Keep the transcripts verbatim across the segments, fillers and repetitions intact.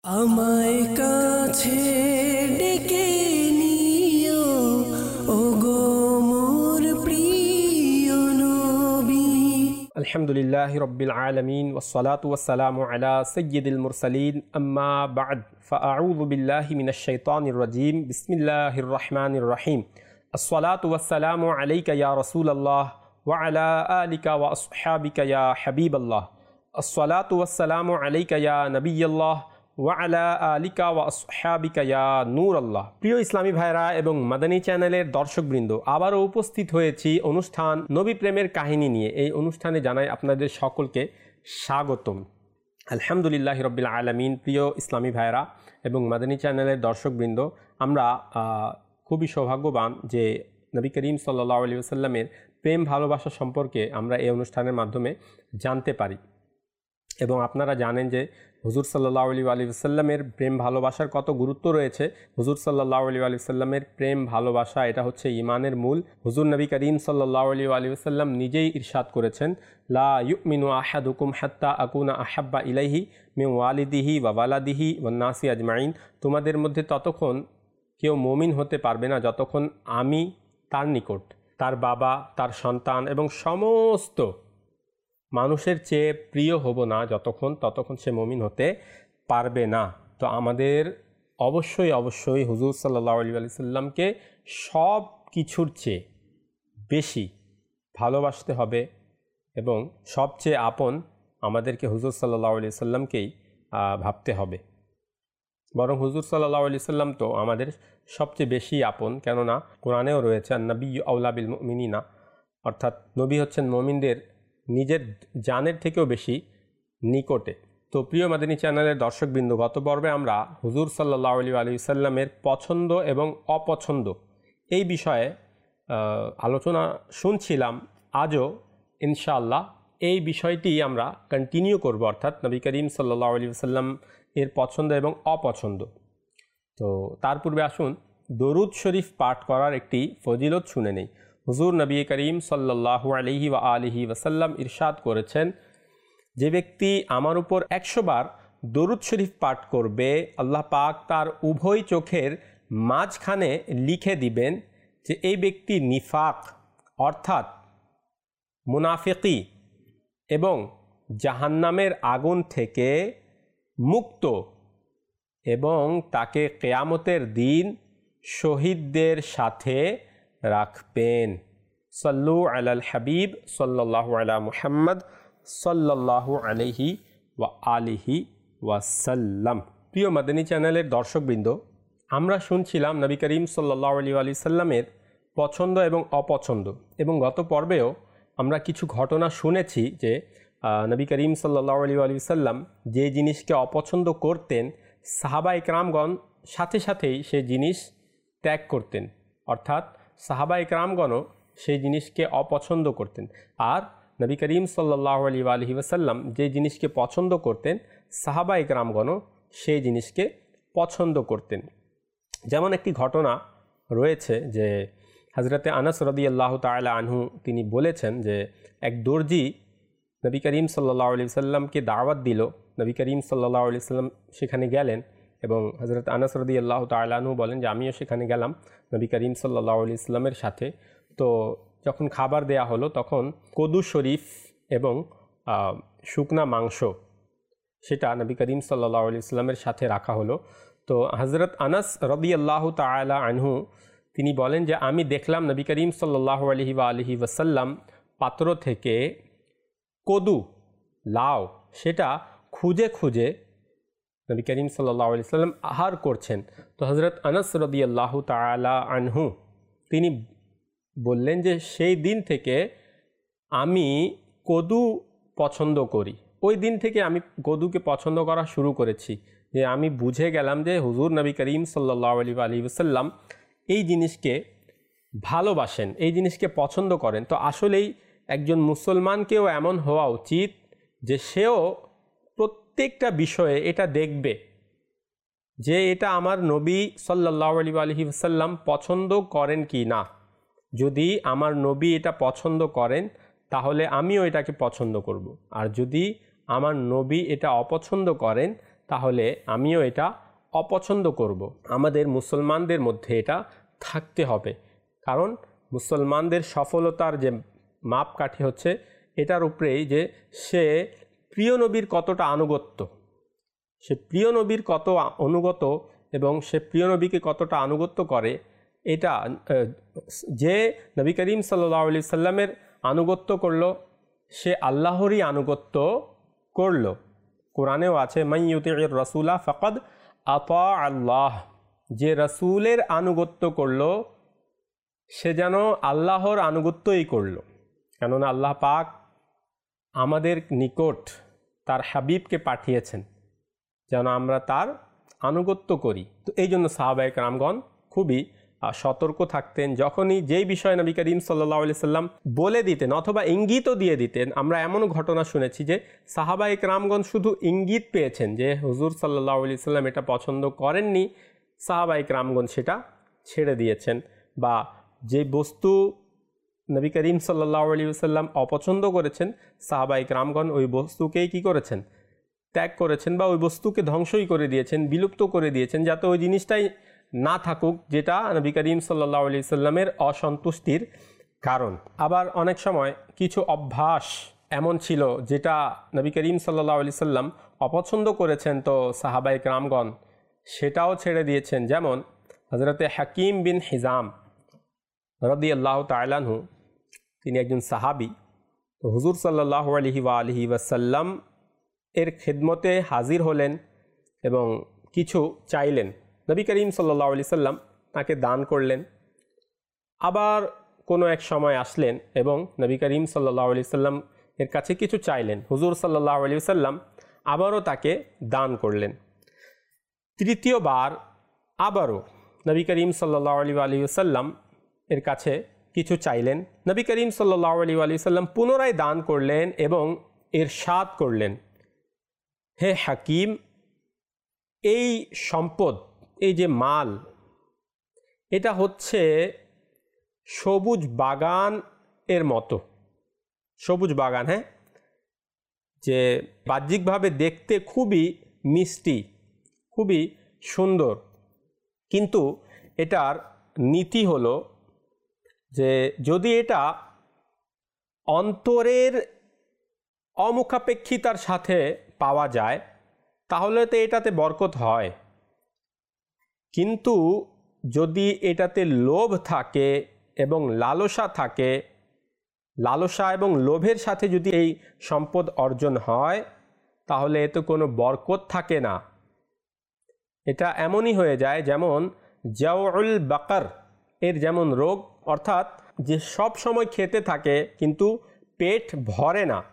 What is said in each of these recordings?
আমায় কাছে ডেকে নিও ওগো মোর প্রিয় নবী। আলহামদুলিল্লাহি রাব্বিল আলামিন ওয়াসসালাতু ওয়াসসালামু আলা সাইয়্যিদিল মুরসালিন আম্মা বা'দ ফাআউযু বিল্লাহি মিনাশ শাইতানির রাজীম বিসমিল্লাহির রহমানির রহিম। আসসালাতু ওয়াসসালামু আলাইকা ইয়া রাসূলাল্লাহ ওয়া আলা আলিকা ওয়া আসহাবিকা ইয়া হাবিবাল্লাহ। আসসালাতু ওয়াসসালামু আলাইকা ইয়া নবিয়াল্লাহ ওয়া আলা আলিকা ওয়া আসহাবিকা ইয়া নূরাল্লাহ। প্রিয় ইসলামী ভাইরা এবং মাদানী চ্যানেলের দর্শকবৃন্দ, আবারও উপস্থিত হয়েছি অনুষ্ঠান নবী প্রেমের কাহিনী নিয়ে। এই অনুষ্ঠানে জানাই আপনাদের সকলকে স্বাগতম। আলহামদুলিল্লাহি রাব্বিল আলামিন। প্রিয় ইসলামী ভাইরা এবং মাদানী চ্যানেলের দর্শকবৃন্দ, আমরা খুবই সৌভাগ্যবান যে নবী করিম সাল্লাল্লাহু আলাইহি ওয়াসাল্লামের প্রেম ভালোবাসা সম্পর্কে আমরা এই অনুষ্ঠানের মাধ্যমে জানতে পারি। এবং আপনারা জানেন যে হুজুর সাল্লাল্লাহু আলাইহি ওয়াসাল্লামের প্রেম ভালোবাসার কত গুরুত্ব রয়েছে। হুজুর সাল্লাল্লাহু আলাইহি ওয়াসাল্লামের প্রেম ভালোবাসা এটা হচ্ছে ঈমানের মূল। হুজুর নবী করিম সাল্লাল্লাহু আলাইহি ওয়াসাল্লাম নিজেই ইরশাদ করেছেন, লা ইউমিনু আহাদুকুম হাত্তা আকুনা আহাব্বা ইলাইহি মিন ওয়ালিদিহি ওয়া ওয়ালাদিহি ওয়ান নাসি আজমাইন। তোমাদের মধ্যে ততক্ষণ কেউ মুমিন হতে পারবে না যতক্ষণ আমি তার নিকট, তার বাবা, তার সন্তান এবং সমস্ত মানুষের চেয়ে প্রিয় হব না যতক্ষণ, ততক্ষণ সে মুমিন হতে পারবে না। তো আমাদের অবশ্যই অবশ্যই হুজুর সাল্লাল্লাহু আলাইহি সাল্লামকে সব কিছুর চেয়ে বেশি ভালোবাসতে হবে এবং সবচেয়ে আপন আমাদেরকে হুজুর সাল্লাল্লাহু আলাইহি সাল্লামকেই ভাবতে হবে। বরং হুজুর সাল্লাল্লাহু আলাইহি সাল্লাম তো আমাদের সবচেয়ে বেশি আপন, কেননা কোরআনেও রয়েছে আন-নবী আওলা বিল মুমিনিনা, অর্থাৎ নবী হচ্ছেন মুমিনদের নিজের জানের থেকেও বেশি নিকটে। তো প্রিয় মাদানী চ্যানেলের দর্শকবৃন্দ, গত পর্বে আমরা হুজুর সাল্লাল্লাহু আলাইহি ওয়াসাল্লামের পছন্দ এবং অপছন্দ এই বিষয়ে আলোচনা শুনছিলাম। আজও ইনশাআল্লাহ এই বিষয়টি আমরা কন্টিনিউ করব, অর্থাৎ নবী করিম সাল্লাল্লাহু আলাইহি ওয়াসাল্লাম এর পছন্দ এবং অপছন্দ। তো তার পূর্বে আসুন দরুদ শরীফ পাঠ করার একটি ফজিলত শুনে নেই। হুজুর নবী করিম সাল্লাল্লাহু আলাইহি ওয়া আলিহি ওয়াসাল্লাম ইরশাদ করেছেন, যে ব্যক্তি আমার উপর একশো বার দরুদ শরীফ পাঠ করবে, আল্লাহ পাক তার উভয় চোখের মাঝখানে লিখে দিবেন যে এই ব্যক্তি নিফাক অর্থাৎ মুনাফিকি এবং জাহান্নামের আগুন থেকে মুক্ত, এবং তাকে কিয়ামতের দিন শহীদদের সাথে রাখবেন। সাল্লু আলাল হাবিব সাল্লাল্লাহু আলা মুহাম্মদ সাল্লাল্লাহু আলাইহি ওয়া আলিহি ওয়াসাল্লাম। প্রিয় মাদানী চ্যানেলের দর্শকবৃন্দ, আমরা শুনছিলাম নবী করিম সাল্লাল্লাহু আলাইহি সাল্লামের পছন্দ এবং অপছন্দ, এবং গত পর্বেও আমরা কিছু ঘটনা শুনেছি যে নবী করিম সাল্লাল্লাহু আলাইহি সাল্লাম যে জিনিসকে অপছন্দ করতেন, সাহাবা ইকরামগণ সাথে সাথেই সে জিনিস ত্যাগ করতেন, অর্থাৎ সাহাবা ইকরামগণও সেই জিনিসকে অপছন্দ করতেন। আর নবী করিম সাল্লাল্লাহু আলাইহি ওয়াসাল্লাম যে জিনিসকে পছন্দ করতেন, সাহাবা ইকরামগণও সেই জিনিসকে পছন্দ করতেন। যেমন একটি ঘটনা রয়েছে যে হযরতে আনাস রাদিয়াল্লাহু তাআলা আনহু তিনি বলেছেন যে এক দর্জি নবী করিম সাল্লাল্লাহু আলাইহি ওয়াসাল্লামকে দাওয়াত দিল। নবী করিম সাল্লাল্লাহু আলাইহি ওয়াসাল্লাম সেখানে গেলেন এবং হযরত আনাস রাদিয়াল্লাহু তাআলা আনহু বলেন যে আমিও সেখানে গেলাম নবী করিম সাল্লাল্লাহু আলাইহি ওয়াসাল্লামের সাথে। তো যখন খাবার দেয়া হলো তখন কদু শরীফ এবং শুকনা মাংস সেটা নবী করিম সাল্লাল্লাহু আলাইহি ওয়াসাল্লামের সাথে রাখা হলো। তো হযরত আনাস রাদিয়াল্লাহু তাআলা আনহু তিনি বলেন যে আমি দেখলাম নবী করিম সাল্লাল্লাহু আলাইহি ওয়া আলিহি ওয়াসাল্লাম পাত্র থেকে কদু, লাউ সেটা খুঁজে খুঁজে নবী করিম সাল্লাল্লাহু আলাইহি ওয়াসাল্লাম আহার করছেন। তো হযরত আনাস রাদিয়াল্লাহু তাআলা আনহু তিনি বললেন যে সেই দিন থেকে আমি কদু পছন্দ করি। ওই দিন থেকে আমি কদুকে পছন্দ করা শুরু করেছি, যে আমি বুঝে গেলাম যে হুজুর নবী করিম সাল্লাল্লাহু আলাইহি ওয়াসাল্লাম এই জিনিসকে ভালোবাসেন, এই জিনিসকে পছন্দ করেন। তো আসলেই একজন মুসলমানকেও এমন হওয়া উচিত যে সেও প্রত্যেকটা বিষয়ে এটা দেখবে যে এটা আমার নবী সাল্লাল্লাহু আলাইহি ওয়াসাল্লাম পছন্দ করেন কি না। যদি আমার নবী এটা পছন্দ করেন তাহলে আমিও এটাকে পছন্দ করব, আর যদি আমার নবী এটা অপছন্দ করেন তাহলে আমিও এটা অপছন্দ করব। আমাদের মুসলমানদের মধ্যে এটা থাকতে হবে, কারণ মুসলমানদের সফলতার যে মাপকাঠি হচ্ছে এটার উপরেই যে সে প্রিয় নবীর কতটা আনুগত্য, সে প্রিয় নবীর কত অনুগত এবং সে প্রিয় নবীকে কতটা আনুগত্য করে। এটা যে নবী করিম সাল্লাল্লাহু আলাইহি সাল্লামের আনুগত্য করলো সে আল্লাহরই আনুগত্য করলো। কোরআনেও আছে মান ইউতিউর রাসূলা ফাকাদ আতা আল্লাহ, যে রাসূলের আনুগত্য করলো সে যেন আল্লাহর আনুগত্যই করলো। কেননা আল্লাহ পাক আমাদের নিকট তার হাবিবকে পাঠিয়েছেন যেন আমরা তার আনুগত্য করি। তো এই জন্য সাহাবায়ে কেরামগণ খুবই সতর্ক থাকতেন। যখনই যেই বিষয়ে নবী করিম সাল্লাল্লাহু আলাইহি সাল্লাম বলে দিতেন অথবা ইঙ্গিতও দিয়ে দিতেন, আমরা এমনও ঘটনা শুনেছি যে সাহাবায়ে কেরামগণ শুধু ইঙ্গিত পেয়েছেন যে হুজুর সাল্লাল্লাহু আলাইহি সাল্লাম এটা পছন্দ করেননি, সাহাবায়ে কেরামগণ সেটা ছেড়ে দিয়েছেন, বা যে বস্তু নবী করিম সাল্লাল্লাহু আলাইহি সাল্লাম অপছন্দ করেছেন সাহাবায়ে কেরামগণ ওই বস্তুকেই কী করেছেন, ত্যাগ করেছেন, বা ওই বস্তুকে ধ্বংসই করে দিয়েছেন, বিলুপ্ত করে দিয়েছেন, যাতে ওই জিনিসটাই না থাকুক যেটা নবী করিম সাল্লাল্লাহু আলাইহি সাল্লামের অসন্তুষ্টির কারণ। আবার অনেক সময় কিছু অভ্যাস এমন ছিল যেটা নবী করিম সাল্লাল্লাহু আলাইহি সাল্লাম অপছন্দ করেছেন, তো সাহাবায়ে কেরামগণ সেটাও ছেড়ে দিয়েছেন। যেমন হযরতে হাকিম বিন হিজাম রাদিয়াল্লাহু তাআলা আনহু, তিনি একজন সাহাবী। তো হুজুর সাল্লাল্লাহু আলাইহি ওয়া আলিহি ওয়াসাল্লাম এর খিদমতে হাজির হলেন এবং কিছু চাইলেন। নবী করিম সাল্লাল্লাহু আলাইহি সাল্লাম তাকে দান করলেন। আবার কোনো এক সময় আসলেন এবং নবী করিম সাল্লাল্লাহু আলাইহি সাল্লাম এর কাছে কিছু চাইলেন, হুজুর সাল্লাল্লাহু আলাইহি সাল্লাম আবারও তাকে দান করলেন। তৃতীয়বার আবারও নবী করিম সাল্লাল্লাহু আলাইহি সাল্লাম এর কাছে কিছু চাইলেন, নবী করিম সাল্লাল্লাহু আলাইহি সাল্লাম পুনরায় দান করলেন এবং ইরশাদ করলেন, হে হাকিম, এই সম্পদ, এই যে মাল, এটা হচ্ছে সবুজ বাগান এর মতো। সবুজ বাগান, হ্যাঁ, যে বাহ্যিকভাবে দেখতে খুবই মিষ্টি, খুবই সুন্দর, কিন্তু এটার নীতি হলো যে যদি এটা অন্তরের অমুখাপেক্ষিতার সাথে পাওয়া যায় তাহলে তো এটাতে বরকত হয়, কিন্তু যদি এটাতে লোভ থাকে এবং লালসা থাকে, লালসা এবং লোভের সাথে যদি এই সম্পদ অর্জন হয় তাহলে এতে কোনো বরকত থাকে না। এটা এমনই হয়ে যায় যেমন জাউউল বাকার এর যেমন রোগ, অর্থাৎ যে সব সময় খেতে থাকে কিন্তু পেট ভরে না।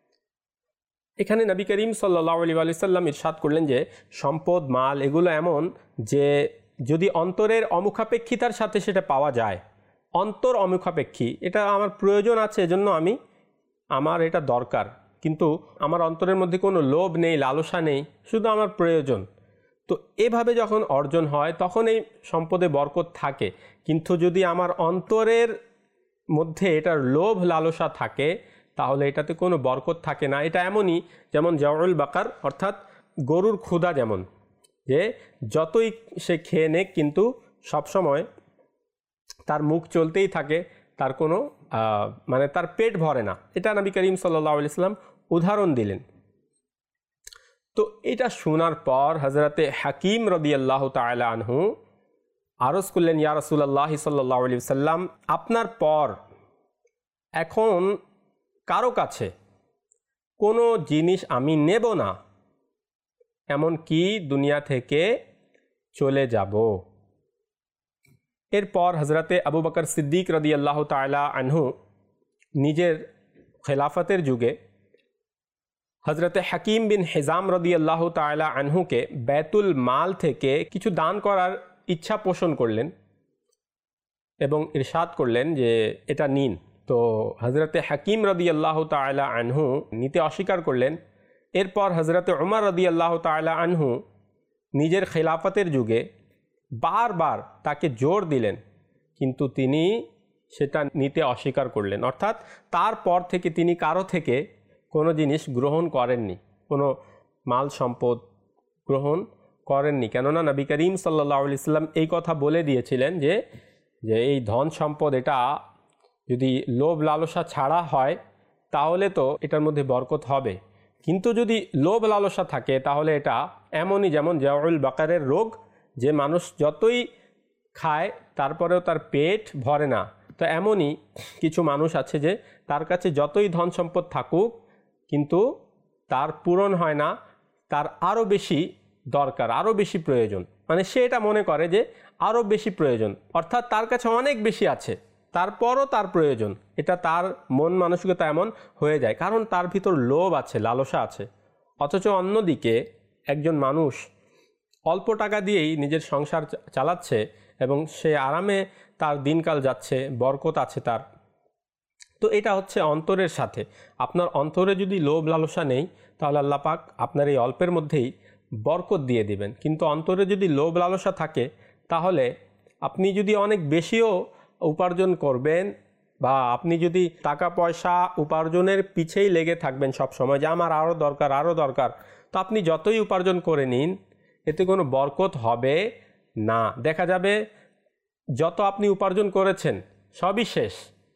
এখানে নবী করিম সাল্লাল্লাহু আলাইহি সাল্লাম ইরশাদ করলেন যে সম্পদ, মাল এগুলো এমন যে যদি অন্তরের অমুখাপেক্ষিতার সাথে সেটা পাওয়া যায়, অন্তর অমুখাপেক্ষী, এটা আমার প্রয়োজন আছে এজন্য আমি, আমার এটা দরকার, কিন্তু আমার অন্তরের মধ্যে কোনো লোভ নেই, লালসা নেই, শুধু আমার প্রয়োজন, তো এভাবে যখন অর্জন হয় তখন এই সম্পদে বরকত থাকে। কিন্তু যদি আমার অন্তরের মধ্যে এটার লোভ লালসা থাকে তাহলে এটাতে কোনো বরকত থাকে না। এটা এমনই যেমন জাউল বাকার, অর্থাৎ গরুর ক্ষুধা, যেমন যে যতই সে খেয়ে নেক কিন্তু সবসময় তার মুখ চলতেই থাকে, তার কোনো মানে তার পেট ভরে না। এটা নবী করিম সাল্লাল্লাহু আলাইহি সাল্লাম উদাহরণ দিলেন। তো এটা শোনার পর হযরতে হাকিম রাদিয়াল্লাহু তাআলা আনহু আরজ করলেন, ইয়া রাসূলুল্লাহ সাল্লাল্লাহু আলাইহি সাল্লাম, আপনার পর এখন কারো কাছে কোনো জিনিস আমি নেব না, এমন কি দুনিয়া থেকে চলে যাব। এরপর হযরতে আবু বকর সিদ্দিক রাদিয়াল্লাহু তাআলা আনহু নিজের খেলাফতের যুগে হযরতে হাকিম বিন হিজাম রাদিয়াল্লাহু তাআলা আনহুকে বাইতুল মাল থেকে কিছু দান করার ইচ্ছা পোষণ করলেন এবং ইরশাদ করলেন যে এটা নিন। তো হযরতে হাকিম রাদিয়াল্লাহু তাআলা আনহু নিতে অস্বীকার করলেন। এরপর হযরতে উমর রাদিয়াল্লাহু তাআলা আনহু নিজের খেলাফতের যুগে বারবার তাকে জোর দিলেন, কিন্তু তিনি সেটা নিতে অস্বীকার করলেন। অর্থাৎ তারপর থেকে তিনি কারো থেকে কোনো জিনিস গ্রহণ করেননি, কোনো মাল সম্পদ, গ্রহণ করেননি। কেননা নবী করিম সাল্লাল্লাহু আলাইহি সাল্লাম এই কথা বলে দিয়েছিলেন যে যে এই ধন সম্পদ এটা যদি লোভ লালসা ছাড়া হয় তাহলে তো এটার মধ্যে বরকত হবে, কিন্তু যদি লোভ লালসা থাকে তাহলে এটা এমনই যেমন জাউল বাকারের রোগ, যে মানুষ যতই খায় তারপরেও তার পেট ভরে না। তো এমনই কিছু মানুষ আছে যে তার কাছে যতই ধন সম্পদ থাকুক কিন্তু তার পূরণ হয় না, তার আরও বেশি দরকার, আরও বেশি প্রয়োজন, মানে সে এটা মনে করে যে আরও বেশি প্রয়োজন, অর্থাৎ তার কাছে অনেক বেশি আছে তারপরও তার প্রয়োজন। এটা তার মন মানসিকতা এমন হয়ে যায়, কারণ তার ভিতর লোভ আছে, লালসা আছে। অথচ অন্যদিকে একজন মানুষ অল্প টাকা দিয়েই নিজের সংসার চালাচ্ছে এবং সে আরামে তার দিনকাল যাচ্ছে, বরকত আছে তার। তো এটা হচ্ছে অন্তরের সাথে। আপনার অন্তরে যদি লোভ লালসা নেই তাহলে আল্লাহ পাক আপনার এই অল্পের মধ্যেই বরকত দিয়ে দিবেন। কিন্তু অন্তরে যদি লোভ লালসা থাকে তাহলে আপনি যদি অনেক বেশিও উপার্জন করবেন বা আপনি যদি টাকা পয়সা উপার্জনের পিছেই লেগে থাকবেন সব সময় যে আমার আরও দরকার আরও দরকার, তো আপনি যতই উপার্জন করে নিন এতে কোনো বরকত হবে না। দেখা যাবে যত আপনি উপার্জন করেছেন সবই শেষ,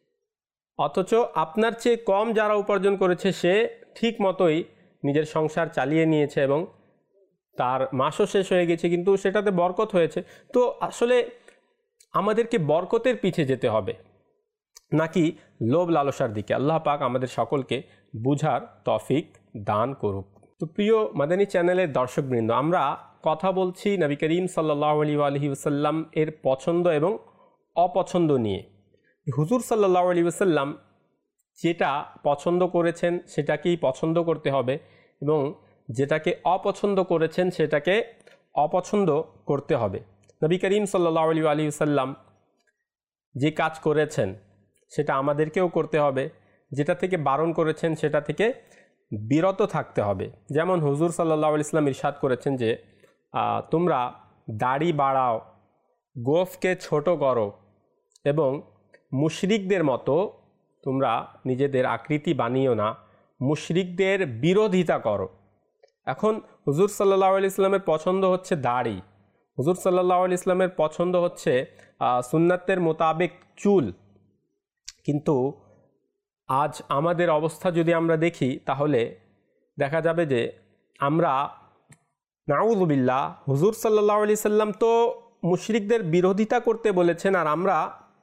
অথচ আপনার চেয়ে কম যারা উপার্জন করেছে সে ঠিক মতোই নিজের সংসার চালিয়ে নিয়েছে এবং তার মাসও শেষ হয়ে গেছে, কিন্তু সেটাতে বরকত হয়েছে। তো আসলে আমাদেরকে বরকতের পিছে যেতে হবে নাকি লোভ লালসার দিকে? আল্লাহ পাক আমাদের সকলকে বুঝার তৌফিক দান করুক। তো প্রিয় মাদানী চ্যানেলের দর্শকবৃন্দ, আমরা কথা বলছি নবী করিম সাল্লাল্লাহু আলাইহি ওয়াসাল্লাম এর পছন্দ এবং অপছন্দ নিয়ে। হুজুর সাল্লাল্লাহু আলাইহি ওয়াসাল্লাম যেটা পছন্দ করেছেন সেটাকেই পছন্দ করতে হবে এবং যেটাকে অপছন্দ করেছেন সেটাকে অপছন্দ করতে হবে। নবী করিম সাল্লাল্লাহু আলাইহি ওয়াসাল্লাম যে কাজ করেছেন সেটা আমাদেরকেও করতে হবে, যেটা থেকে বারণ করেছেন সেটা থেকে বিরত থাকতে হবে। যেমন হুজুর সাল্লাল্লাহু আলাইহি ওয়াসাল্লাম ইরশাদ করেছেন যে তোমরা দাড়ি বাড়াও, গোফকে ছোট করো এবং মুশরিকদের মতো তোমরা নিজেদের আকৃতি বানিও না, মুশরিকদের বিরোধিতা করো। এখন হুজুর সাল্লাল্লাহু আলাইহি ওয়াসাল্লামের পছন্দ হচ্ছে দাড়ি, হুজুর সাল্লাল্লাহু আলাইহি ওয়াসাল্লামের পছন্দ হচ্ছে সুন্নাতের মোতাবেক চুল, কিন্তু আজ আমাদের অবস্থা যদি আমরা দেখি তাহলে দেখা যাবে যে আমরা নাউযুবিল্লাহ হুজুর সাল্লাল্লাহু আলাইহি ওয়াসাল্লাম তো মুশরিকদের বিরোধিতা করতে বলেছেন আর আমরা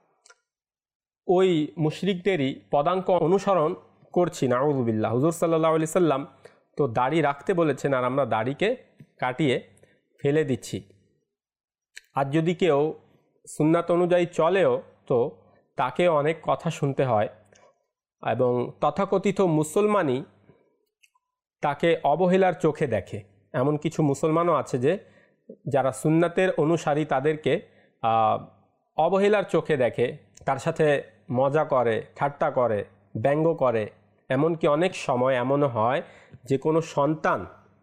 ওই মুশরিকদেরই পদাঙ্ক অনুসরণ করছি। নাউযুবিল্লাহ হুজুর সাল্লাল্লাহু আলাইহি ওয়াসাল্লাম তো দাড়ি রাখতে বলেছেন আর আমরা দাড়িকে কাটিয়ে ফেলে দিচ্ছি। আর যদি কেউ সুন্নাত অনুযায়ী চলেও তো তাকে অনেক কথা শুনতে হয় এবং তথাকথিত মুসলমানই তাকে অবহেলার চোখে দেখে। এমন কিছু মুসলমানও আছে যে যারা সুন্নাতের অনুসারী তাদেরকে অবহেলার চোখে দেখে, তার সাথে মজা করে, ঠাট্টা করে, ব্যঙ্গ করে। এমনকি অনেক সময় এমনও হয় যে কোনো সন্তান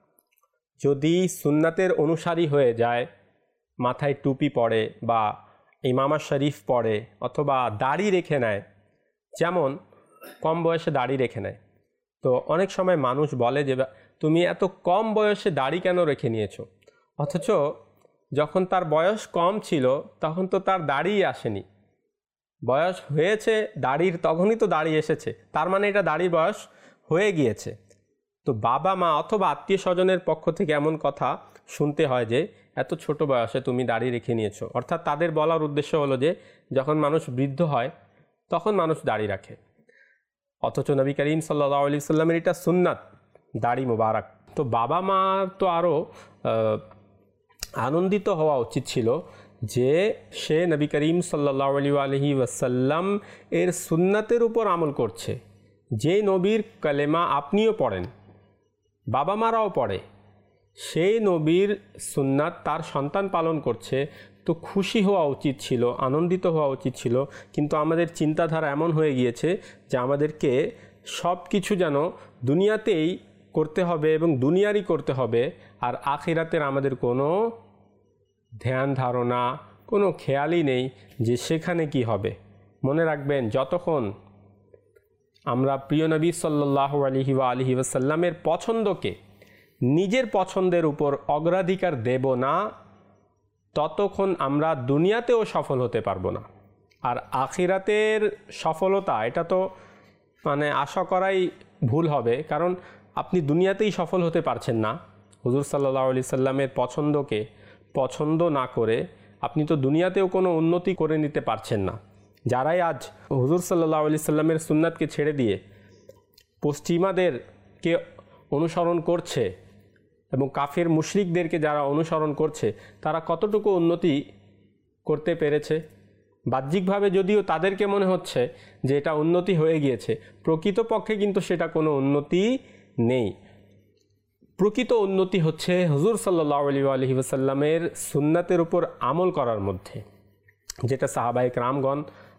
যদি সুন্নাতের অনুসারী হয়ে যায়, মাথায় টুপি পরে বা ইমামা শরীফ পরে অথবা দাড়ি রেখে নেয়, যেমন কম বয়সে দাড়ি রেখে নেয়, তো অনেক সময় মানুষ বলে যে তুমি এত কম বয়সে দাড়ি কেন রেখে নিয়েছো? অথচ যখন তার বয়স কম ছিল তখন তো তার দাড়িই আসেনি, বয়স হয়েছে দাড়ির তখনই তো দাড়ি এসেছে, তার মানে এটা দাড়ির বয়স হয়ে গিয়েছে। তো বাবা মা অথবা আত্মীয় স্বজনের পক্ষ থেকে এমন কথা শুনতে হয় যে এত ছোট বয়সে তুমি দাড়ি রেখে নিয়েছো, অর্থাৎ তাদের বলার উদ্দেশ্য হলো যে যখন মানুষ বৃদ্ধ হয় তখন মানুষ দাড়ি রাখে। অথচ নবী করিম সাল্লাল্লাহু আলাইহি ওয়াসাল্লামের এটা সুন্নাত দাড়ি মোবারক। তো বাবা মার তো আরও আনন্দিত হওয়া উচিত ছিল যে সে নবী করিম সাল্লাল্লাহু আলাইহি ওয়াসাল্লাম এর সুন্নাতের উপর আমল করছে। যে নবীর কালেমা আপনিও পড়েন, বাবা মারাও পড়ে, সেই নবীর সুন্নাত তার সন্তান পালন করছে, তো খুশি হওয়া উচিত ছিল, আনন্দিত হওয়া উচিত ছিল। কিন্তু আমাদের চিন্তাধারা এমন হয়ে গিয়েছে যে আমাদেরকে সব কিছু যেন দুনিয়াতেই করতে হবে এবং দুনিয়ারই করতে হবে, আর আখিরাতের আমাদের কোনো ধ্যান ধারণা, কোনো খেয়ালই নেই যে সেখানে কি হবে। মনে রাখবেন, যতক্ষণ আমরা প্রিয় নবী সাল্লাল্লাহু আলাইহি ওয়া আলিহি ওয়াসাল্লামের পছন্দকে নিজের পছন্দের উপর অগ্রাধিকার দেব না, ততক্ষণ আমরা দুনিয়াতেও সফল হতে পারবো না। আর আখিরাতের সফলতা এটা তো মানে আশা করাই ভুল হবে, কারণ আপনি দুনিয়াতেই সফল হতে পারছেন না। হুজুর সাল্লাল্লাহু আলাইহি সাল্লামের পছন্দকে পছন্দ না করে আপনি তো দুনিয়াতেও কোনো উন্নতি করে নিতে পারছেন না। যারাই আজ হুজুর সাল্লাল্লাহু আলাইহি সাল্লামের সুন্নাতকে ছেড়ে দিয়ে পশ্চিমাদেরকে অনুসরণ করছে এবং কাফের মুশরিকদেরকে যারা অনুসরণ করছে, তারা কতটুকু উন্নতি করতে পেরেছে? বাহ্যিকভাবে যদিও তাদেরকে মনে হচ্ছে যে এটা উন্নতি হয়ে গিয়েছে, প্রকৃতপক্ষে কিন্তু সেটা কোনো উন্নতি নেই। প্রকৃত উন্নতি হচ্ছে হুজুর সাল্লাল্লাহু আলাইহি ওয়াসাল্লামের সুন্নাতের উপর আমল করার মধ্যে, যেটা সাহাবায়ে কেরামগণ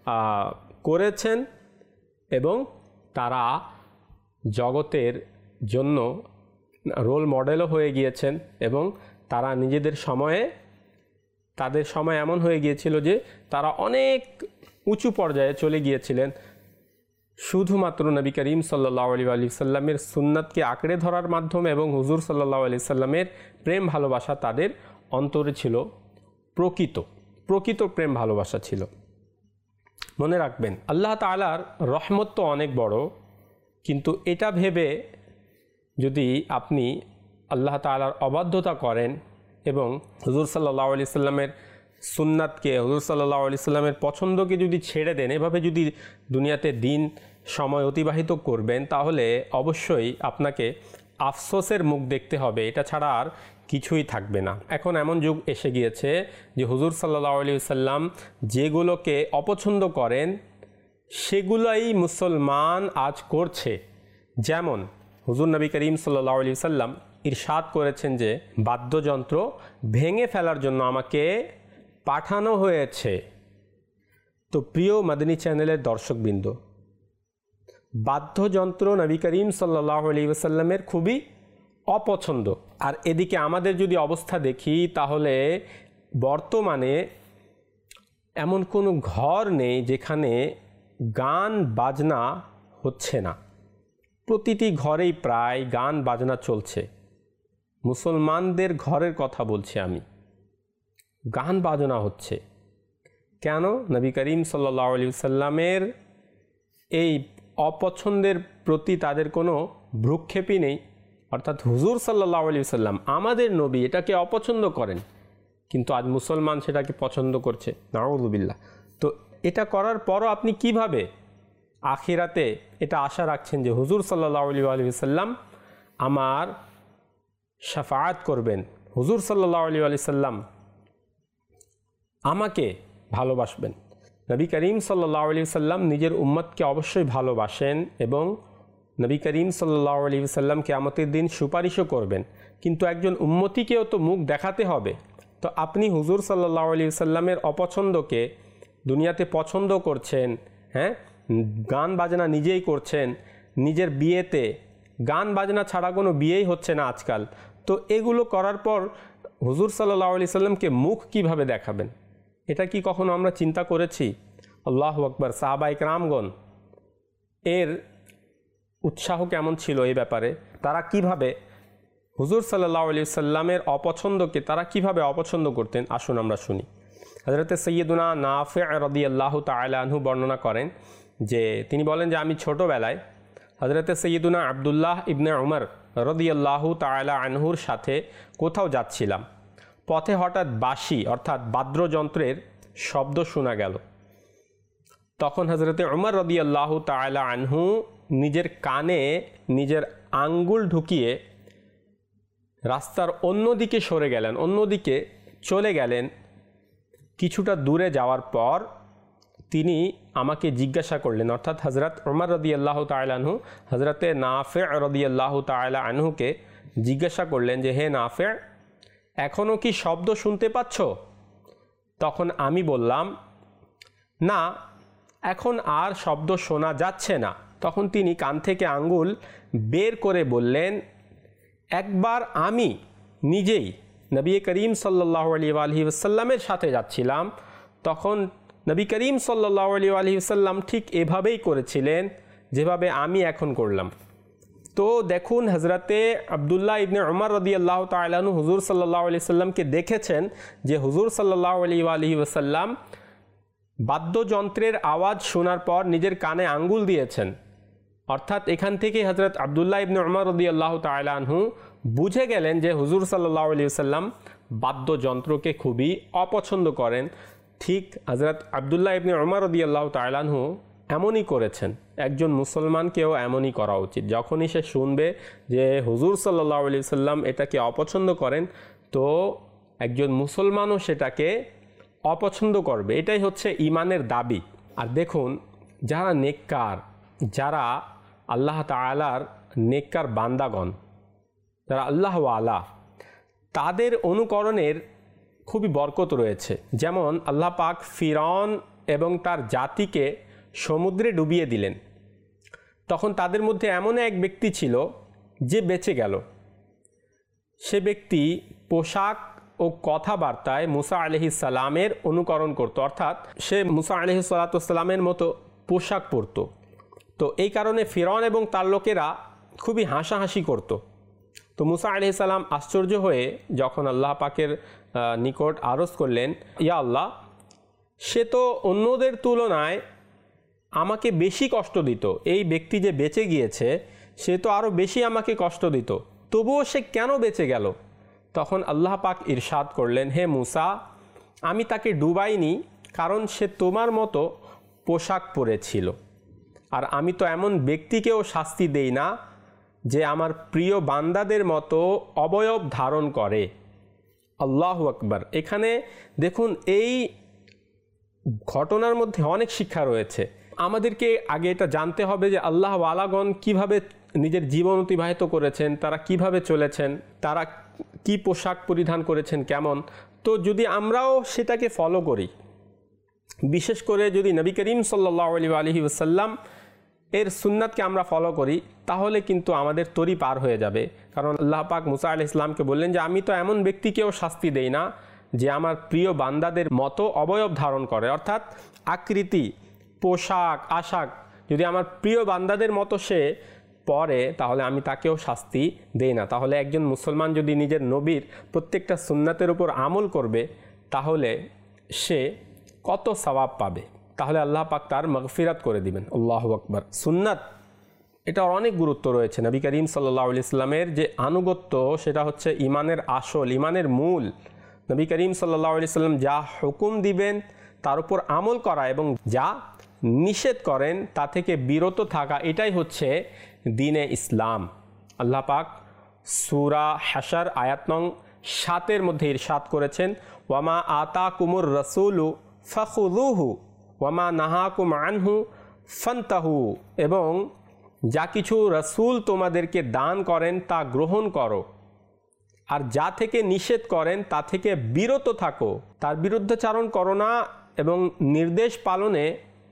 করেছেন এবং তারা জগতের জন্য রোল মডেলও হয়ে গিয়েছেন। এবং তারা নিজেদের সময়ে তাদের সময় এমন হয়ে গিয়েছিল যে তারা অনেক উঁচু পর্যায়ে চলে গিয়েছিলেন শুধুমাত্র নবী করিম সাল্লাল্লাহু আলাইহি ওয়াসাল্লামের সুন্নাতকে আঁকড়ে ধরার মাধ্যমে, এবং হুজুর সাল্লাল্লাহু আলাইহি ওয়াসাল্লামের প্রেম ভালোবাসা তাদের অন্তরে ছিল, প্রকৃত প্রকৃত প্রেম ভালোবাসা ছিল। মনে রাখবেন, আল্লাহ তাআলার রহমত তো অনেক বড়, কিন্তু এটা ভেবে যদি আপনি আল্লাহ তাআলার অবাধ্যতা করেন এবং হুজুর সাল্লাল্লাহু আলাইহি ওয়াসাল্লামের সুন্নাতকে, হুজুর সাল্লাল্লাহু আলাইহি ওয়াসাল্লামের পছন্দকে যদি ছেড়ে দেন, এভাবে যদি দুনিয়াতে দিন সময় অতিবাহিত করবেন, তাহলে অবশ্যই আপনাকে আফসোসের মুখ দেখতে হবে, এটা ছাড়া আর কিছুই থাকবে না। এখন এমন যুগ এসে গিয়েছে যে হুজুর সাল্লাল্লাহু আলাইহি ওয়াসাল্লাম যেগুলোকে অপছন্দ করেন সেগুলোই মুসলমান আজ করছে। যেমন হুজুর নবী করিম সাল্লাল্লাহু আলাইহি ওয়াসাল্লাম ইরশাদ করেছেন যে বাদ্যযন্ত্র ভেঙে ফেলার জন্য আমাকে পাঠানো হয়েছে। তো প্রিয় মাদানী চ্যানেলের দর্শকবৃন্দ, বাদ্যযন্ত্র নবী করিম সাল্লাল্লাহু আলাইহি ওয়াসাল্লামের খুবই অপছন্দ। আর এদিকে আমাদের যদি অবস্থা দেখি, তাহলে বর্তমানে এমন কোনো ঘর নেই যেখানে গান বাজনা হচ্ছে না। প্রতিটি ঘরেই প্রায় গান বাজনা চলছে। মুসলমানদের ঘরের কথা বলছি আমি, গান বাজনা হচ্ছে কেন? নবী করিম সাল্লাল্লাহু আলাইহি ওয়াসাল্লামের এই অপছন্দের প্রতি তাদের কোনো ভ্রুক্ষেপই নেই। অর্থাৎ হুজুর সাল্লাল্লাহু আলাইহি ওয়াসাল্লাম আমাদের নবী, এটাকে অপছন্দ করেন, কিন্তু আজ মুসলমান সেটাকে পছন্দ করছে। নাউযুবিল্লাহ। তো এটা করার পরও আপনি কিভাবে আখিরাতে এটা আশা রাখছেন যে হুজুর সাল্লাল্লাহু আলাইহি ওয়াসাল্লাম আমার শাফাআত করবেন, হুজুর সাল্লাল্লাহু আলাইহি ওয়াসাল্লাম আমাকে ভালোবাসবেন? নবী করিম সাল্লাল্লাহু আলাইহি ওয়াসাল্লাম নিজের উম্মতকে অবশ্যই ভালোবাসেন এবং নবী করিম সাল্লাল্লাহু আলাইহি ওয়াসাল্লাম কিয়ামতের দিন সুপারিশও করবেন, কিন্তু একজন উম্মতিকেও তো মুখ দেখাতে হবে। তো আপনি হুজুর সাল্লাল্লাহু আলাইহি ওয়াসাল্লামের অপছন্দকে দুনিয়াতে পছন্দ করছেন, হ্যাঁ, গান বাজনা নিজেই করছেন, নিজের বিয়েতে গান বাজনা ছাড়া কোনো বিয়েই হচ্ছে না আজকাল। তো এগুলো করার পর হুজুর সাল্লাল্লাহু আলাইহি ওয়াসাল্লামকে মুখ কিভাবে দেখাবেন? এটা কি কখনো আমরা চিন্তা করেছি? আল্লাহু আকবার। সাহাবায়ে কেরামগণ এর উৎসাহ কেমন ছিল এই ব্যাপারে? তারা কিভাবে হুজুর সাল্লাল্লাহু আলাইহি ওয়াসাল্লামের অপছন্দকে তারা কিভাবে অপছন্দ করতেন? আসুন আমরা শুনি। হযরত সাইয়্যিদুনা নাফি' রাদিয়াল্লাহু তাআলা আনহু বর্ণনা করেন যে তিনি বলেন যে আমি ছোটোবেলায় হযরত সাইয়্যিদুনা আব্দুল্লাহ ইবনে উমর রাদিয়াল্লাহু তাআলা আনহুর সাথে কোথাও যাচ্ছিলাম। পথে হঠাৎ বাঁশি অর্থাৎ বাদ্যযন্ত্রের শব্দ শোনা গেল। তখন হযরত উমর রাদিয়াল্লাহু তাআলা আনহু নিজের কানে নিজের আঙ্গুল ঢুকিয়ে রাস্তার অন্যদিকে সরে গেলেন, অন্যদিকে চলে গেলেন। কিছুটা দূরে যাওয়ার পর তিনি আমাকে জিজ্ঞাসা করলেন, অর্থাৎ হযরত উমর রাদিয়াল্লাহু তাআলা আনহু হযরতে নাফি' রাদিয়াল্লাহু তাআলা আনহুকে জিজ্ঞাসা করলেন যে হে নাফি', এখনও কি শব্দ শুনতে পাচ্ছ? তখন আমি বললাম না, এখন আর শব্দ শোনা যাচ্ছে না। তখন তিনি কান থেকে আঙ্গুল বের করে বললেন, একবার আমি নিজেই নবী করিম সাল্লাল্লাহু আলাইহি ওয়াসাল্লামের সাথে যাচ্ছিলাম, তখন নবী করিম সাল্লাল্লাহু আলাইহি ওয়াসাল্লাম ঠিক এভাবেই করেছিলেন যেভাবে আমি এখন করলাম। তো দেখুন হজরতে আবদুল্লাহ ইবনে উমর রাদিয়াল্লাহু তাআলা আনহু হুজুর সাল্লাল্লাহু আলাইহি সাল্লামকে দেখেছেন যে হুজুর সাল্লাল্লাহু আলাইহি ওয়াসাল্লাম বাদ্যযন্ত্রের আওয়াজ শোনার পর নিজের কানে আঙ্গুল দিয়েছেন। অর্থাৎ এখান থেকে হজরত আবদুল্লাহ ইবনে উমর রাদিয়াল্লাহু তাআলা আনহু বুঝে গেলেন যে হুজুর সাল্লাল্লাহু আলাইহি ওয়াসাল্লাম বাদ্যযন্ত্রকে খুবই অপছন্দ করেন। ঠিক হজরত আবদুল্লাহ ইবনে উমর রাদিয়াল্লাহু তাআলা আনহু এমনই করেছেন। একজন মুসলমানকেও এমনই করা উচিত। যখনই সে শুনবে যে হুজুর সাল্লাল্লাহু আলাইহি ওয়াসাল্লাম এটাকে অপছন্দ করেন, তো একজন মুসলমানও সেটাকে অপছন্দ করবে। এটাই হচ্ছে ঈমানের দাবি। আর দেখুন, যারা নেককার, যারা আল্লাহ তাআলার নেককার বান্দাগণ, যারা আল্লাহ ওয়ালা, তাদের অনুকরণের খুবই বরকত রয়েছে। যেমন আল্লাহ পাক ফিরআউন এবং তার জাতিকে সমুদ্রে ডুবিয়ে দিলেন। তখন তাদের মধ্যে এমন এক ব্যক্তি ছিল যে বেঁচে গেল। সে ব্যক্তি পোশাক ও কথাবার্তায় মুসা আলাইহিস সালামের অনুকরণ করত, অর্থাৎ সে মুসা আলাইহিস সালামের মতো পোশাক পরত। তো এই কারণে ফিরআউন এবং তার লোকেরা খুবই হাসাহাসি করত। তো মুসা আলাইহিস সালাম আশ্চর্য হয়ে যখন আল্লাহ পাকের নিকট আরজ করলেন, ইয়া আল্লাহ, সে তো অন্যদের তুলনায় আমাকে বেশি কষ্ট দিত। এই ব্যক্তি যে বেঁচে গিয়েছে সে তো আরও বেশি আমাকে কষ্ট দিত, তবুও সে কেন বেঁচে গেল? তখন আল্লাহ পাক ইরশাদ করলেন, হে মুসা, আমি তাকে ডুবাইনি কারণ সে তোমার মতো পোশাক পরেছিল। আর আমি তো এমন ব্যক্তিকেও শাস্তি দেই না যে আমার প্রিয় বান্দাদের মতো অবয়ব ধারণ করে। আল্লাহু আকবার। এখানে দেখুন, এই ঘটনার মধ্যে অনেক শিক্ষা রয়েছে। আমাদেরকে আগে এটা জানতে হবে যে আল্লাহ ওয়ালাগণ কিভাবে নিজের জীবন অতিবাহিত করেছেন, তারা কিভাবে চলেছেন, তারা কি পোশাক পরিধান করেছেন কেমন। তো যদি আমরাও সেটাকে ফলো করি, বিশেষ করে যদি নবী করিম সাল্লাল্লাহু আলাইহি ওয়াসাল্লাম এর সুন্নাতকে আমরা ফলো করি, তাহলে কিন্তু আমাদের তরি পার হয়ে যাবে। কারণ আল্লাহ পাক মুসা আলাইহিস সালামকে বললেন যে আমি তো এমন ব্যক্তিকেও শাস্তি দেই না যে আমার প্রিয় বান্দাদের মতো অবয়ব ধারণ করে। অর্থাৎ আকৃতি, পোশাক আশাক যদি আমার প্রিয় বান্দাদের মতো সে পরে, তাহলে আমি তাকেও শাস্তি দেই না। তাহলে একজন মুসলমান যদি নিজের নবীর প্রত্যেকটা সুন্নাতের উপর আমল করবে, তাহলে সে কত সওয়াব পাবে। তাহলে আল্লাহ পাক তার মাগফিরাত করে দিবেন। আল্লাহু আকবার। সুন্নাত, এটার অনেক গুরুত্ব রয়েছে। নবী করিম সাল্লাল্লাহু আলাইহি ওয়াসাল্লামের যে আনুগত্য, সেটা হচ্ছে ইমানের আসল, ইমানের মূল। নবী করিম সাল্লাল্লাহু আলাইহি ওয়াসাল্লাম যা হুকুম দিবেন তার উপর আমল করা এবং যা নিষেধ করেন তা থেকে বিরত থাকা, এটাই হচ্ছে দ্বীনে ইসলাম। আল্লাহ পাক সূরা হাশর আয়াত নং সাতের মধ্যে ইরশাদ করেছেন, ওয়ামা আতাকুমুর রাসূলু ফাখুযুহু ওয়ামা নাহাকুম আনহু ফান্তাহু, এবং যা কিছু রাসূল তোমাদেরকে দান করেন তা গ্রহণ করো, আর যা থেকে নিষেধ করেন তা থেকে বিরত থাকো। তার বিরুদ্ধাচারণ করো না এবং নির্দেশ পালনে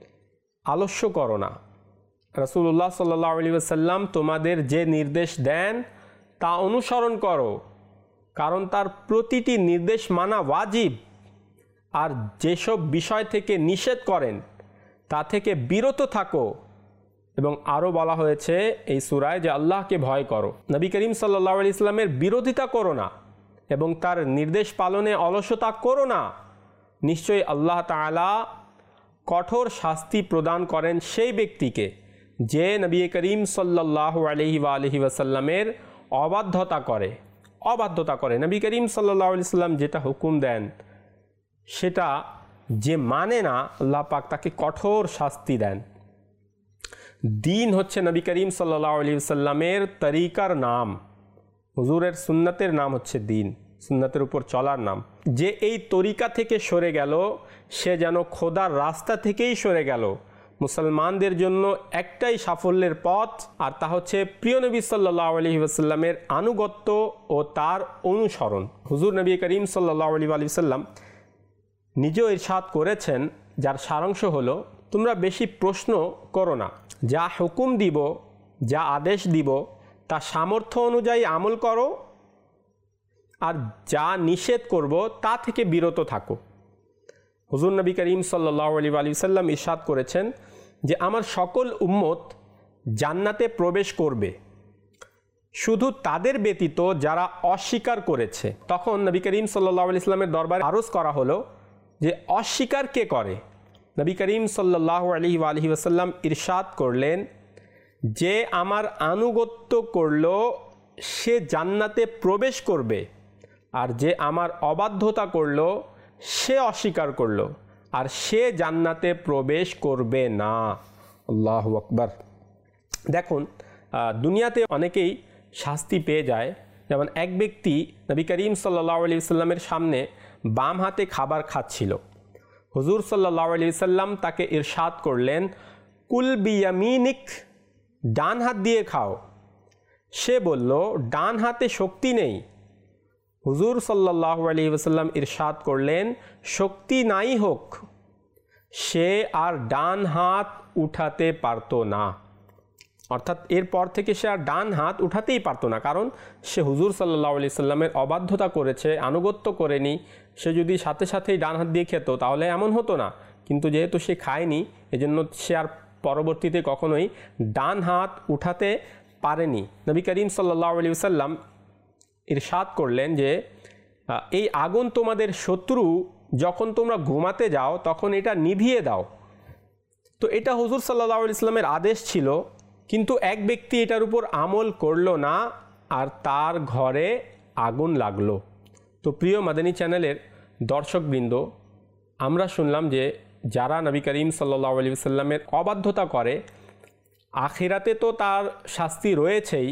আলস্য করো না। রাসূলুল্লাহ সাল্লাল্লাহু আলাইহি ওয়াসাল্লাম তোমাদের যে নির্দেশ দেন তা অনুসরণ করো, কারণ তার প্রতিটি নির্দেশ মানা ওয়াজিব। আর যেসব বিষয় থেকে নিষেধ করেন তা থেকে বিরত থাকো। এবং আরও বলা হয়েছে এই সূরায় যে আল্লাহকে ভয় করো। নবী করিম সাল্লাল্লাহু আলাইহি ওয়াসাল্লামের বিরোধিতা করো না এবং তার নির্দেশ পালনে অলসতা করো না। নিশ্চয়ই আল্লাহ তাআলা কঠোর শাস্তি প্রদান করেন সেই ব্যক্তিকে যে নবী করিম সাল্লাল্লাহু আলাইহি ওয়া আলিহি ওয়াসাল্লামের অবাধ্যতা করে অবাধ্যতা করে নবী করিম সাল্লাল্লাহু আলাইহি ওয়াসাল্লাম যেটা হুকুম দেন সেটা যে মানে না, আল্লাহ পাক তাকে কঠোর শাস্তি দেন। দিন হচ্ছে নবী করিম সাল্লাল্লাহু আলাইহি ওয়াসাল্লামের তরিকার নাম। হুজুরের সুন্নাতের নাম হচ্ছে দিন, সুন্নাতের উপর চলার নাম। যে এই তরিকা থেকে সরে গেল সে যেন খোদার রাস্তা থেকেই সরে গেল। মুসলমানদের জন্য একটাই সাফল্যের পথ, আর তা হচ্ছে প্রিয় নবী সাল্লাল্লাহু আলাইহি ওয়াসাল্লামের আনুগত্য ও তার অনুসরণ। হুজুর নবী করিম সাল্লাল্লাহু আলাইহি ওয়াসাল্লাম নিজেও ইরশাদ করেছেন, যার সারাংশ হলো, তোমরা বেশি প্রশ্ন করো না, যা হুকুম দিব, যা আদেশ দিব তা সামর্থ্য অনুযায়ী আমল করো, আর যা নিষেধ করব তা থেকে বিরত থাকো। হুজুর নবী করিম সাল্লাল্লাহু আলাইহি ওয়াসাল্লাম ইরশাদ করেছেন যে আমার সকল উম্মত জান্নাতে প্রবেশ করবে, শুধু তাদের ব্যতীত যারা অস্বীকার করেছে। তখন নবী করিম সাল্লাল্লাহু আলাইহি ওয়াসাল্লামের দরবারে আরজ করা হলো যে অস্বীকার কে করে। নবী করিম সাল্লাল্লাহু আলাইহি ওয়ালিহি ওয়াসাল্লাম ইরশাদ করলেন, যে আমার আনুগত্য করল সে জান্নাতে প্রবেশ করবে, আর যে আমার অবাধ্যতা করল সে অস্বীকার করল আর সে জান্নাতে প্রবেশ করবে না। আল্লাহু আকবার। দেখুন, দুনিয়াতে অনেকেই শাস্তি পেয়ে যায়। যেমন এক ব্যক্তি নবী করিম সাল্লাল্লাহু আলাইহি ওয়াসাল্লামের সামনে বাম হাতে খাবার খাচ্ছিল। হুজুর সাল্লাল্লাহু আলাইহি ওয়াসাল্লাম তাকে ইরশাদ করলেন, কুল বিয়ামিনিক, ডান হাত দিয়ে খাও। সে বলল, ডান হাতে শক্তি নেই। হুজুর সাল্লাল্লাহু আলাইহি ওয়াসাল্লাম ইরশাদ করলেন, শক্তি নাই হোক, সে আর ডান হাত উঠাতে পারতো না। অর্থাৎ এরপর থেকে সে আর ডান হাত উঠাতেই পারতো না, কারণ সে হুজুর সাল্লাল্লাহু আলাইহি সাল্লামের অবাধ্যতা করেছে, আনুগত্য করেনি। সে যদি সাথে সাথেই ডান হাত দিয়ে খেত তাহলে এমন হতো না, কিন্তু যেহেতু সে খায়নি এজন্য সে আর পরবর্তীতে কখনোই ডান হাত উঠাতে পারেনি। নবী করিম সাল্লাল্লাহু আলাইহি সাল্লাম ইরশাদ করলেন যে এই আগুন তোমাদের শত্রু, যখন তোমরা ঘুমাতে যাও তখন এটা নিভিয়ে দাও। তো এটা হুজুর সাল্লাল্লাহু আলাইহি সাল্লামের আদেশ ছিল, কিন্তু এক ব্যক্তি এটার উপর আমল করলো না আর তার ঘরে আগুন লাগলো। তো প্রিয় মাদানী চ্যানেলের দর্শকবৃন্দ, আমরা শুনলাম যে যারা নবী করিম সাল্লাল্লাহু আলাইহি ওয়াসাল্লামের অবাধ্যতা করে আখিরাতে তো তার শাস্তি রয়েছেই,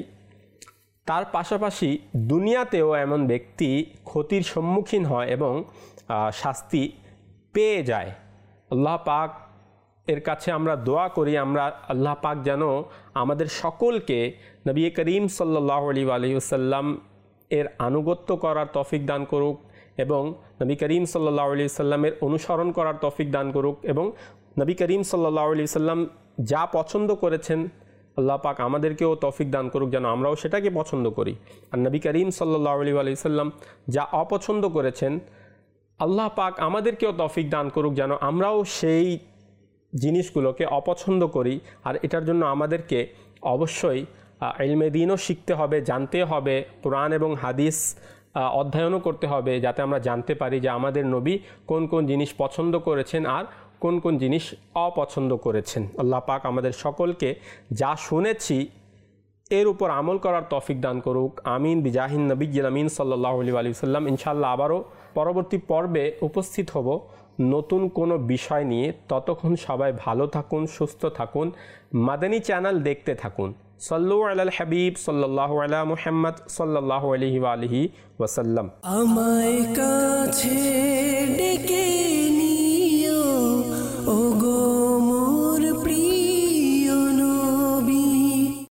তার পাশাপাশি দুনিয়াতেও এমন ব্যক্তি ক্ষতির সম্মুখীন হয় এবং শাস্তি পেয়ে যায়। আল্লাহ পাক এর কাছে আমরা দোয়া করি, আমরা আল্লাহ পাক যেন আমাদের সকলকে নবী করিম সাল্লাল্লাহু আলাইহি ওয়াসাল্লাম এর আনুগত্য করার তৌফিক দান করুক এবং নবী করিম সাল্লাল্লাহু আলাইহি ওয়াসাল্লামের অনুসরণ করার তৌফিক দান করুক এবং নবী করিম সাল্লাল্লাহু আলাইহি ওয়াসাল্লাম যা পছন্দ করেছেন আল্লাহ পাক আমাদেরকেও তৌফিক দান করুক যেন আমরাও সেটাকে পছন্দ করি। আর নবী করিম সাল্লাল্লাহু আলাইহি ওয়াসাল্লাম যা অপছন্দ করেছেন আল্লাহ পাক আমাদেরকেও তৌফিক দান করুক যেন আমরাও সেই জিনিসগুলোকে অপছন্দ করি। আর এটার জন্য আমাদেরকে অবশ্যই ইলমে দ্বীনও শিখতে হবে, জানতে হবে, কোরআন এবং হাদিস অধ্যয়নও করতে হবে, যাতে আমরা জানতে পারি যে আমাদের নবী কোন কোন জিনিস পছন্দ করেছেন আর কোন কোন জিনিস অপছন্দ করেছেন। আল্লাহ পাক আমাদের সকলকে যা শুনেছি এর উপর আমল করার তৌফিক দান করুক। আমিন বিজাহিন নবিয়্যিল আমিন সাল্লাল্লাহু আলাইহি ওয়াসাল্লাম। ইনশাআল্লাহ আবারও পরবর্তী পর্বে উপস্থিত হব নতুন কোনো বিষয় নিয়ে। ততক্ষণ সবাই ভালো থাকুন, সুস্থ থাকুন, মাদানী চ্যানেল দেখতে থাকুন। সাল্লু আলাল হাবিব সাল্লাল্লাহু আলা মুহাম্মদ সাল্লাল্লাহু আলাইহি ওয়া আলিহি ওয়াসাল্লাম। আমায় কাছে ডেকে